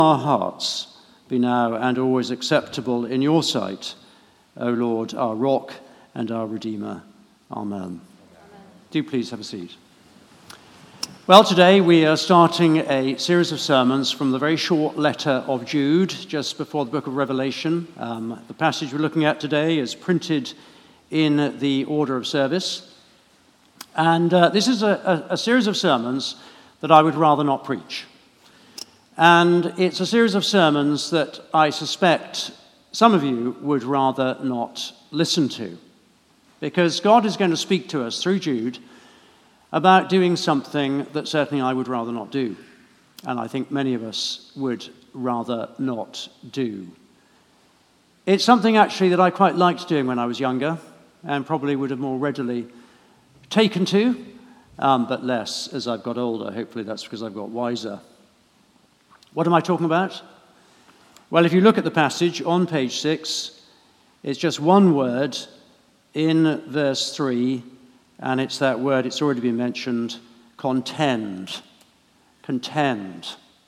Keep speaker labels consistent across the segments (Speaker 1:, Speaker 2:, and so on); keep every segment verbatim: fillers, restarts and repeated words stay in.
Speaker 1: our hearts be now and always acceptable in your sight, O Lord, our rock and our Redeemer. Amen. Amen. Do please have a seat. Well, today we are starting a series of sermons from the very short letter of Jude, just before the book of Revelation. Um, the passage we're looking at today is printed in the order of service. And uh, this is a, a, a series of sermons that I would rather not preach. And it's a series of sermons that I suspect some of you would rather not listen to, because God is going to speak to us through Jude about doing something that certainly I would rather not do, and I think many of us would rather not do. It's something actually that I quite liked doing when I was younger, and probably would have more readily taken to, um, but less as I've got older. Hopefully that's because I've got wiser. What am I talking about? Well, if you look at the passage on page six, it's just one word in verse three, and it's that word, it's already been mentioned, contend. Contend.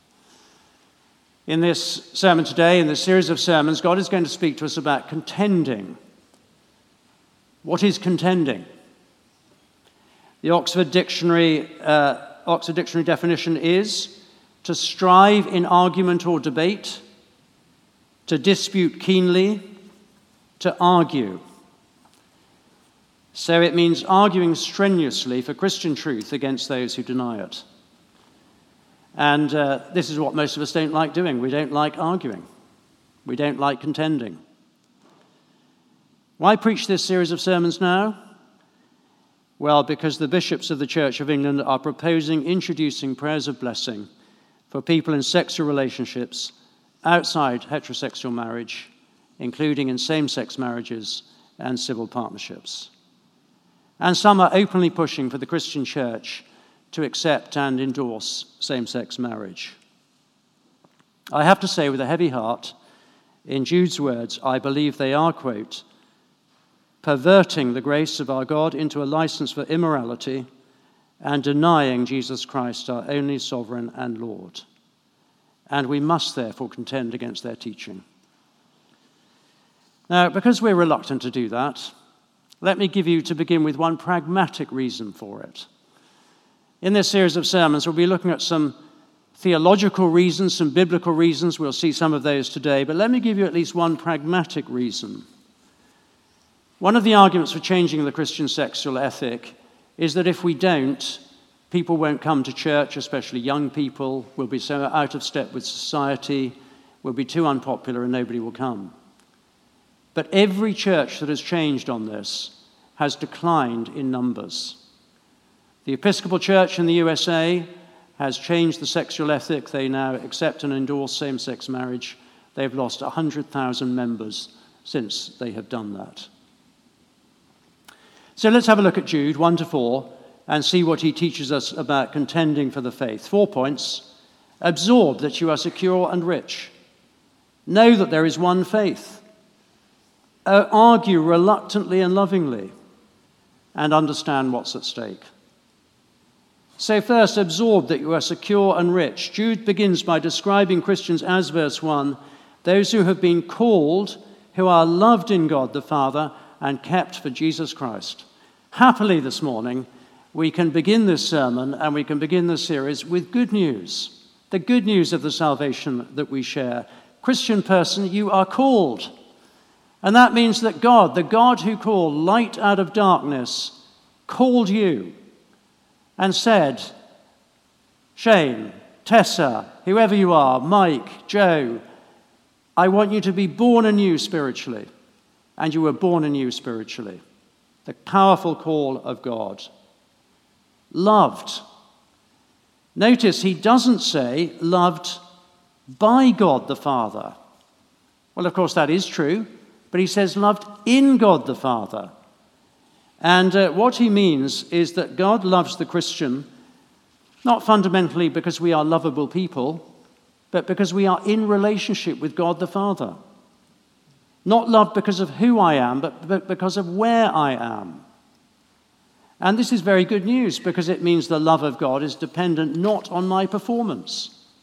Speaker 1: In this sermon today, in this series of sermons, God is going to speak to us about contending. What is contending? The Oxford Dictionary, uh, Oxford Dictionary definition is to strive in argument or debate, to dispute keenly, to argue. So it means arguing strenuously for Christian truth against those who deny it. And uh, this is what most of us don't like doing. We don't like arguing. We don't like contending. Why preach this series of sermons now? Well, because the bishops of the Church of England are proposing introducing prayers of blessing for people in sexual relationships outside heterosexual marriage, including in same-sex marriages and civil partnerships. And some are openly pushing for the Christian Church to accept and endorse same-sex marriage. I have to say with a heavy heart, in Jude's words, I believe they are, quote, perverting the grace of our God into a license for immorality and denying Jesus Christ, our only sovereign and Lord. And we must therefore contend against their teaching. Now, because we're reluctant to do that, let me give you, to begin with, one pragmatic reason for it. In this series of sermons, we'll be looking at some theological reasons, some biblical reasons. We'll see some of those today, but let me give you at least one pragmatic reason. One of the arguments for changing the Christian sexual ethic is that if we don't, people won't come to church, especially young people. We'll be so out of step with society, we'll be too unpopular and nobody will come. But every church that has changed on this has declined in numbers. The Episcopal Church in the U S A has changed the sexual ethic. They now accept and endorse same-sex marriage. They've lost one hundred thousand members since they have done that. So let's have a look at Jude one to four and see what he teaches us about contending for the faith. Four points. Absorb that you are secure and rich. Know that there is one faith. Uh, argue reluctantly and lovingly, and understand what's at stake. So first, absorb that you are secure and rich. Jude begins by describing Christians as, verse one, those who have been called, who are loved in God the Father, and kept for Jesus Christ. Happily this morning, we can begin this sermon and we can begin this series with good news. The good news of the salvation that we share. Christian person, you are called. And that means that God, the God who called light out of darkness, called you and said, Shane, Tessa, whoever you are, Mike, Joe, I want you to be born anew spiritually. And you were born anew spiritually. The powerful call of God. Loved. Notice he doesn't say loved by God the Father. Well, of course, that is true, but he says loved in God the Father. And uh, what he means is that God loves the Christian, not fundamentally because we are lovable people, but because we are in relationship with God the Father. Not loved because of who I am, but, but because of where I am. And this is very good news because it means the love of God is dependent not on my performance,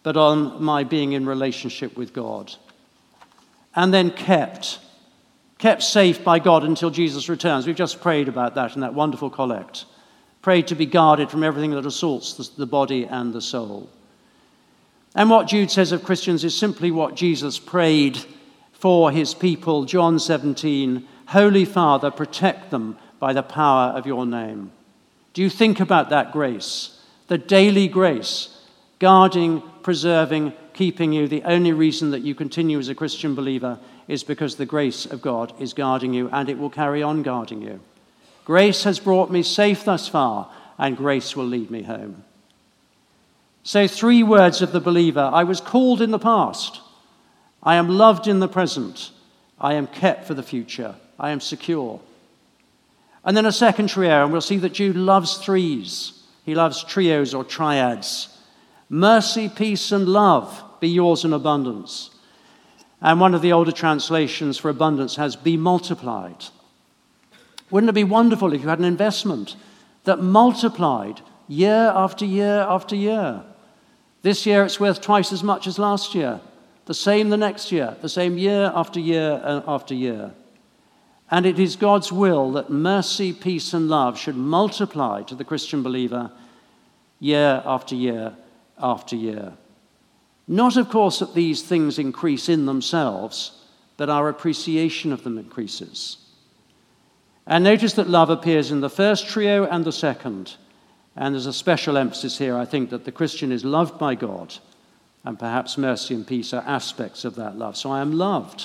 Speaker 1: but on my being in relationship with God. And then kept, kept safe by God until Jesus returns. We've just prayed about that in that wonderful collect. Prayed to be guarded from everything that assaults the, the body and the soul. And what Jude says of Christians is simply what Jesus prayed for his people. John seventeen, Holy Father, protect them by the power of your name. Do you think about that grace? The daily grace, guarding, preserving, keeping you. The only reason that you continue as a Christian believer is because the grace of God is guarding you, and it will carry on guarding you. Grace has brought me safe thus far, and grace will lead me home. So three words of the believer. I was called in the past. I am loved in the present. I am kept for the future. I am secure. And then a second trio, and we'll see that Jude loves threes. He loves trios or triads. Mercy, peace, and love be yours in abundance. And one of the older translations for abundance has be multiplied. Wouldn't it be wonderful if you had an investment that multiplied year after year after year? This year it's worth twice as much as last year. The same the next year. The same year after year after year. And it is God's will that mercy, peace, and love should multiply to the Christian believer year after year after year. Not, of course, that these things increase in themselves, but our appreciation of them increases. And notice that love appears in the first trio and the second. And there's a special emphasis here, I think, that the Christian is loved by God, and perhaps mercy and peace are aspects of that love. So I am loved.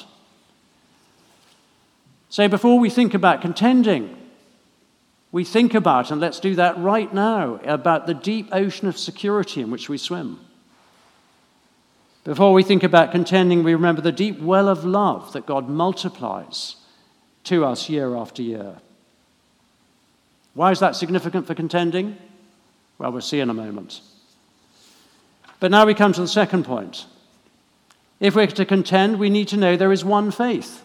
Speaker 1: So before we think about contending, we think about, and let's do that right now, about the deep ocean of security in which we swim. Before we think about contending, we remember the deep well of love that God multiplies to us year after year. Why is that significant for contending? Well, we'll see in a moment. But now we come to the second point. If we're to contend, we need to know there is one faith.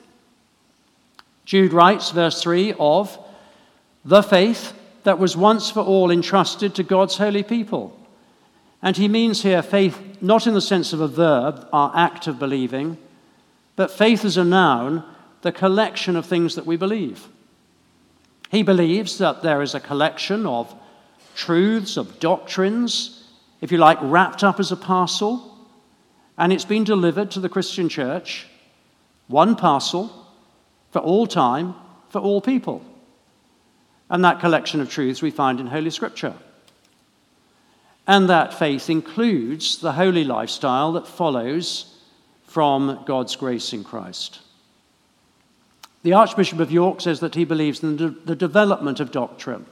Speaker 1: Jude writes, verse three, of the faith that was once for all entrusted to God's holy people. And he means here faith not in the sense of a verb, our act of believing, but faith as a noun, the collection of things that we believe. He believes that there is a collection of truths, of doctrines, if you like, wrapped up as a parcel, and it's been delivered to the Christian church, one parcel, for all time, for all people. And that collection of truths we find in Holy Scripture. And that faith includes the holy lifestyle that follows from God's grace in Christ. The Archbishop of York says that he believes in the development of doctrine.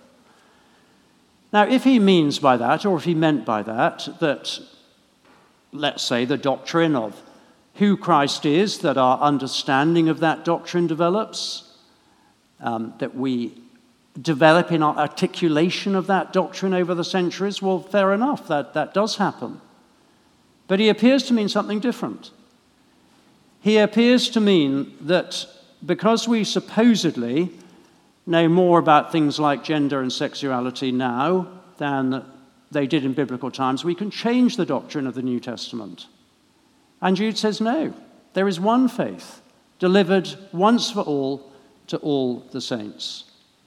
Speaker 1: Now, if he means by that, or if he meant by that, that, let's say, the doctrine of who Christ is, that our understanding of that doctrine develops, um, that we develop in our articulation of that doctrine over the centuries, well, fair enough, that, that does happen. But he appears to mean something different. He appears to mean that because we supposedly know more about things like gender and sexuality now than they did in biblical times, we can change the doctrine of the New Testament. And Jude says, no, there is one faith, delivered once for all to all the saints.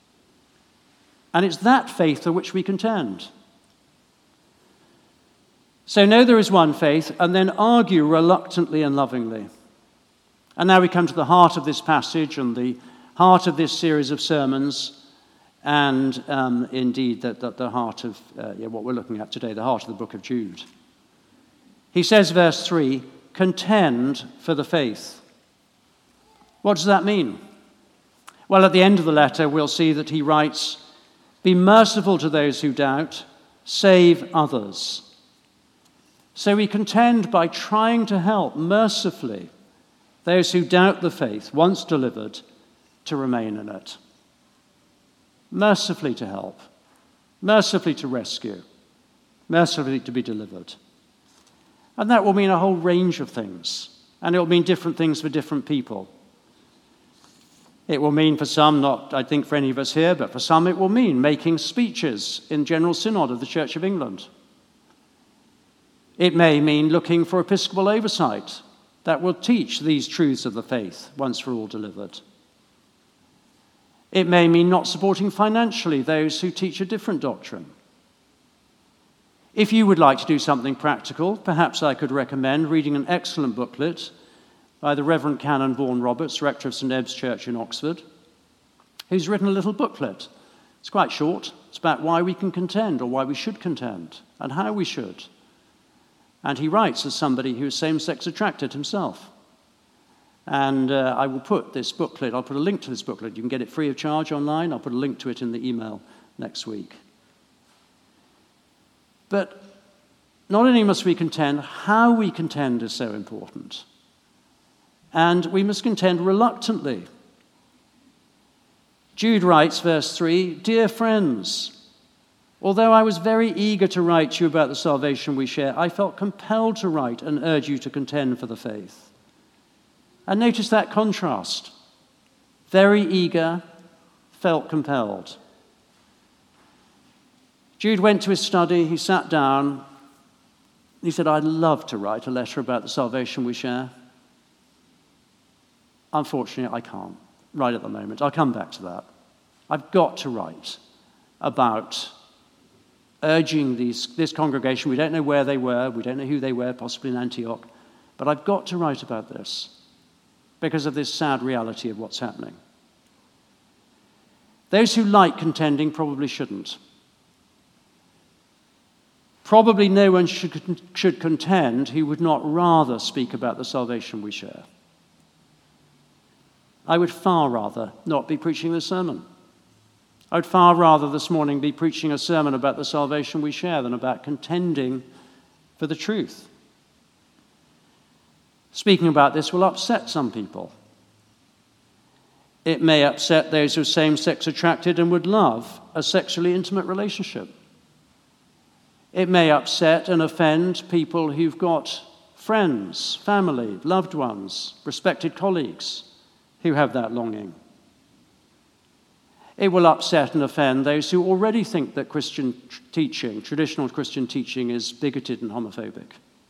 Speaker 1: And it's that faith for which we contend. So know there is one faith, and then argue reluctantly and lovingly. And now we come to the heart of this passage and the heart of this series of sermons, and um, indeed the, the, the heart of uh, yeah, what we're looking at today, the heart of the book of Jude. He says, verse three, contend for the faith. What does that mean? Well, at the end of the letter, we'll see that he writes, be merciful to those who doubt, save others. So we contend by trying to help mercifully those who doubt the faith once delivered to remain in it. Mercifully to help, mercifully to rescue, mercifully to be delivered. And that will mean a whole range of things, and it will mean different things for different people. It will mean for some, not I think for any of us here, but for some it will mean making speeches in General Synod of the Church of England. It may mean looking for episcopal oversight that will teach these truths of the faith once for all delivered. It may mean not supporting financially those who teach a different doctrine. If you would like to do something practical, perhaps I could recommend reading an excellent booklet by the Reverend Canon Vaughan Roberts, rector of St Ebb's Church in Oxford, who's written a little booklet. It's quite short. It's about why we can contend, or why we should contend, and how we should. And he writes as somebody who is same-sex attracted himself. And uh, I will put this booklet, I'll put a link to this booklet. You can get it free of charge online. I'll put a link to it in the email next week. But not only must we contend, how we contend is so important. And we must contend reluctantly. Jude writes, verse three, "Dear friends, although I was very eager to write to you about the salvation we share, I felt compelled to write and urge you to contend for the faith." And notice that contrast. Very eager, felt compelled. Jude went to his study, he sat down, he said, "I'd love to write a letter about the salvation we share. Unfortunately, I can't, right at the moment. I'll come back to that. I've got to write about urging these, this congregation. We don't know where they were, we don't know who they were, possibly in Antioch, but I've got to write about this because of this sad reality of what's happening." Those who like contending probably shouldn't. Probably no one should, should contend who would not rather speak about the salvation we share. I would far rather not be preaching this sermon. I would far rather this morning be preaching a sermon about the salvation we share than about contending for the truth. Speaking about this will upset some people. It may upset those who are same-sex attracted and would love a sexually intimate relationship. It may upset and offend people who've got friends, family, loved ones, respected colleagues who have that longing. It will upset and offend those who already think that Christian teaching, traditional Christian teaching, is bigoted and homophobic.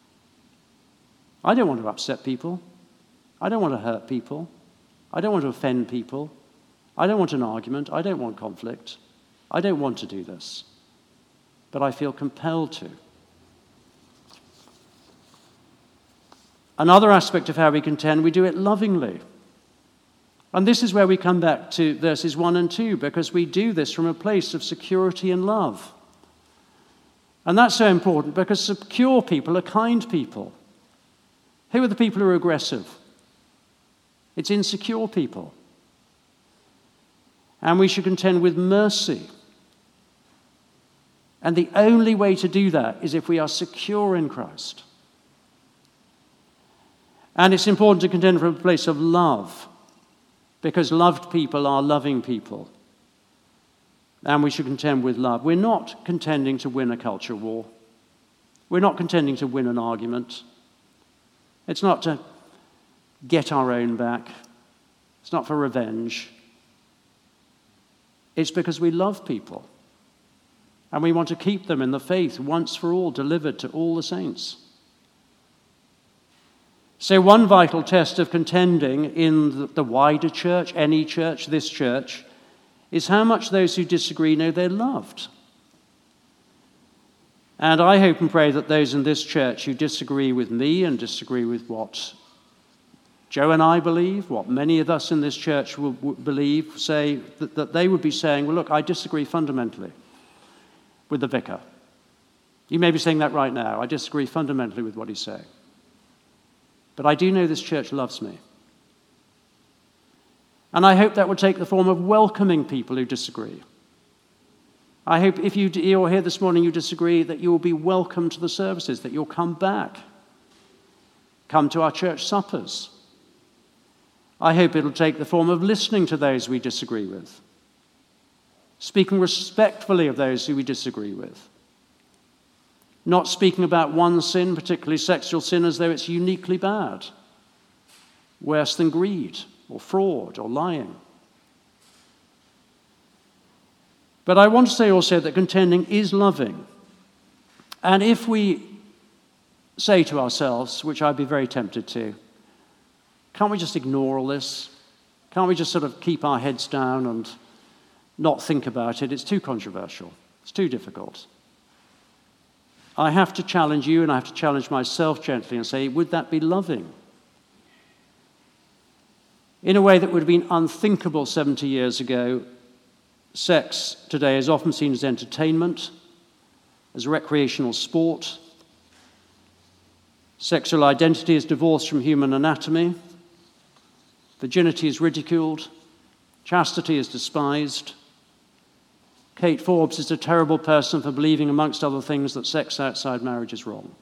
Speaker 1: I don't want to upset people. I don't want to hurt people. I don't want to offend people. I don't want an argument. I don't want conflict. I don't want to do this. But I feel compelled to. Another aspect of how we contend, we do it lovingly. And this is where we come back to verses one and two, because we do this from a place of security and love. And that's so important because secure people are kind people. Who are the people who are aggressive? It's insecure people. And we should contend with mercy. And the only way to do that is if we are secure in Christ. And it's important to contend from a place of love, because loved people are loving people. And we should contend with love. We're not contending to win a culture war. We're not contending to win an argument. It's not to get our own back. It's not for revenge. It's because we love people. And we want to keep them in the faith once for all, delivered to all the saints. So one vital test of contending in the wider church, any church, this church, is how much those who disagree know they're loved. And I hope and pray that those in this church who disagree with me and disagree with what Joe and I believe, what many of us in this church will believe, say that, that they would be saying, well, look, I disagree fundamentally with the vicar. You may be saying that right now. I disagree fundamentally with what he's saying. But I do know this church loves me. And I hope that will take the form of welcoming people who disagree. I hope if you, you're here this morning, you disagree, that you will be welcome to the services, that you'll come back. Come to our church suppers. I hope it'll take the form of listening to those we disagree with. Speaking respectfully of those who we disagree with. Not speaking about one sin, particularly sexual sin, as though it's uniquely bad. Worse than greed or fraud or lying. But I want to say also that contending is loving. And if we say to ourselves, which I'd be very tempted to, can't we just ignore all this? Can't we just sort of keep our heads down and not think about it? It's too controversial. It's too difficult. I have to challenge you, and I have to challenge myself gently and say, would that be loving? In a way that would have been unthinkable seventy years ago, sex today is often seen as entertainment, as recreational sport. Sexual identity is divorced from human anatomy. Virginity is ridiculed. Chastity is despised. Kate Forbes is a terrible person for believing, amongst other things, that sex outside marriage is wrong.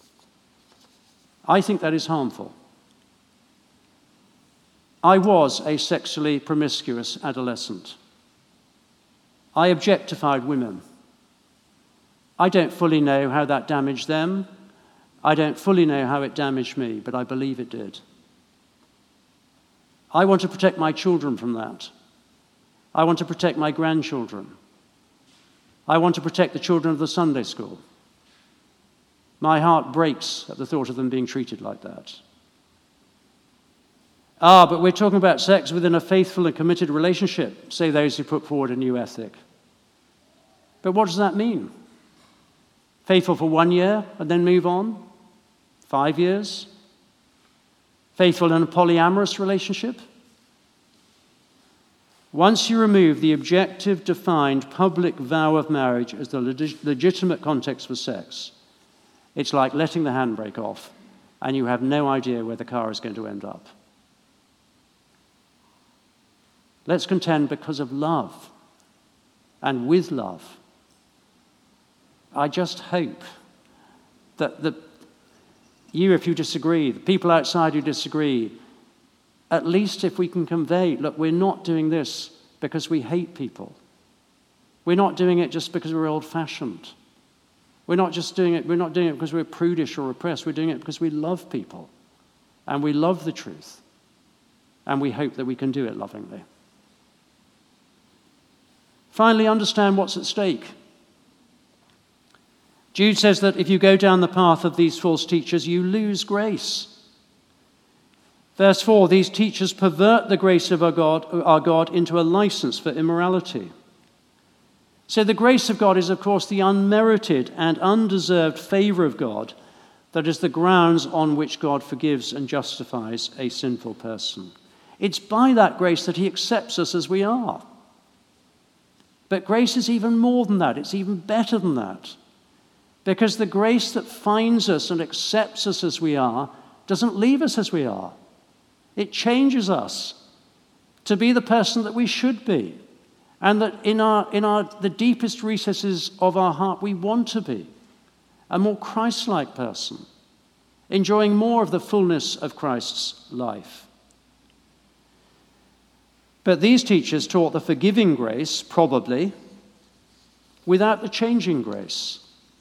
Speaker 1: I think that is harmful. I was a sexually promiscuous adolescent. I objectified women. I don't fully know how that damaged them. I don't fully know how it damaged me, but I believe it did. I want to protect my children from that. I want to protect my grandchildren. I want to protect the children of the Sunday school. My heart breaks at the thought of them being treated like that. Ah, but we're talking about sex within a faithful and committed relationship, say those who put forward a new ethic. But what does that mean? Faithful for one year and then move on? Five years? Faithful in a polyamorous relationship? Once you remove the objective, defined, public vow of marriage as the leg- legitimate context for sex, it's like letting the handbrake off, and you have no idea where the car is going to end up. Let's contend because of love, and with love. I just hope that the, you, if you disagree, the people outside who disagree, at least if we can convey, look, we're not doing this because we hate people. We're not doing it just because we're old-fashioned. We're not just doing it, we're not doing it because we're prudish or repressed. We're doing it because we love people, and we love the truth, and we hope that we can do it lovingly. Finally, understand what's at stake. Jude says that if you go down the path of these false teachers, you lose grace. Verse four, these teachers pervert the grace of our God, our God into a license for immorality. So the grace of God is, of course, the unmerited and undeserved favor of God that is the grounds on which God forgives and justifies a sinful person. It's by that grace that he accepts us as we are. But grace is even more than that. It's even better than that. Because the grace that finds us and accepts us as we are doesn't leave us as we are. It changes us to be the person that we should be, and that in our in our the deepest recesses of our heart we want to be a more Christ-like person, enjoying more of the fullness of Christ's life. But these teachers taught the forgiving grace, probably, without the changing grace.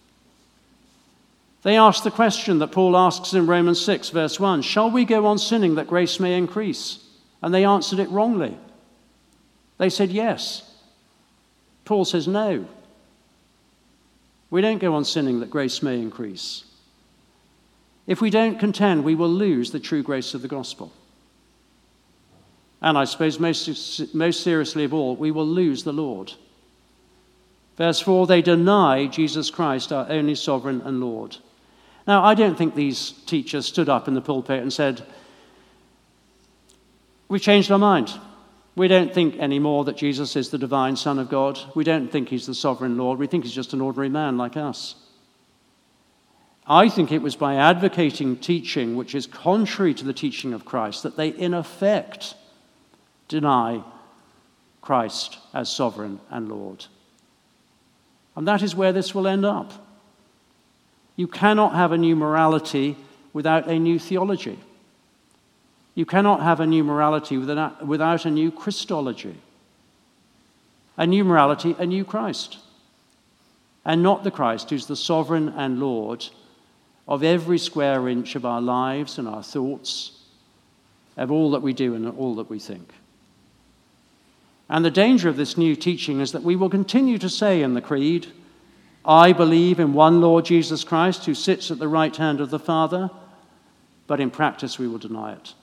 Speaker 1: They asked the question that Paul asks in Romans six, verse one, shall we go on sinning that grace may increase? And they answered it wrongly. They said yes. Paul says no. We don't go on sinning that grace may increase. If we don't contend, we will lose the true grace of the gospel. And I suppose most, most seriously of all, we will lose the Lord. Verse four, they deny Jesus Christ, our only sovereign and Lord. Now, I don't think these teachers stood up in the pulpit and said, we've changed our mind. We don't think anymore that Jesus is the divine Son of God. We don't think he's the sovereign Lord. We think he's just an ordinary man like us. I think it was by advocating teaching which is contrary to the teaching of Christ that they, in effect, deny Christ as sovereign and Lord. And that is where this will end up. You cannot have a new morality without a new theology. You cannot have a new morality without, without a new Christology. A new morality, a new Christ. And not the Christ who's the sovereign and Lord of every square inch of our lives and our thoughts, of all that we do and all that we think. And the danger of this new teaching is that we will continue to say in the Creed, I believe in one Lord Jesus Christ who sits at the right hand of the Father, but in practice we will deny it.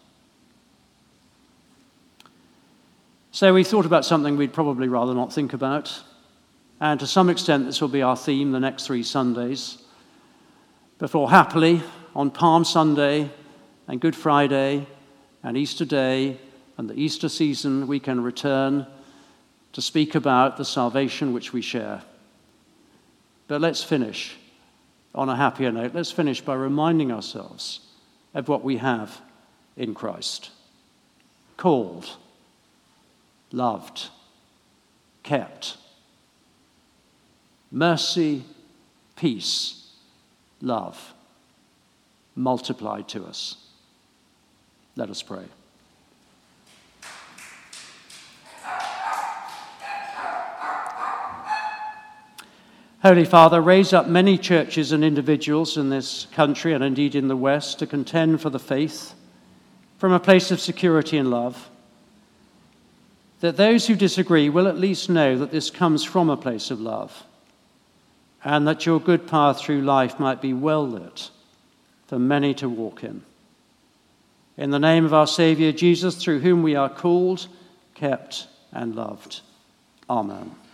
Speaker 1: So we thought about something we'd probably rather not think about, and to some extent this will be our theme the next three Sundays, before happily on Palm Sunday and Good Friday and Easter Day and the Easter season we can return to speak about the salvation which we share. But let's finish on a happier note. Let's finish by reminding ourselves of what we have in Christ. Called, loved, kept. Mercy, peace, love, multiplied to us. Let us pray. Holy Father, raise up many churches and individuals in this country and indeed in the West to contend for the faith from a place of security and love, that those who disagree will at least know that this comes from a place of love, and that your good path through life might be well lit for many to walk in. In the name of our Saviour Jesus, through whom we are called, kept, and loved. Amen.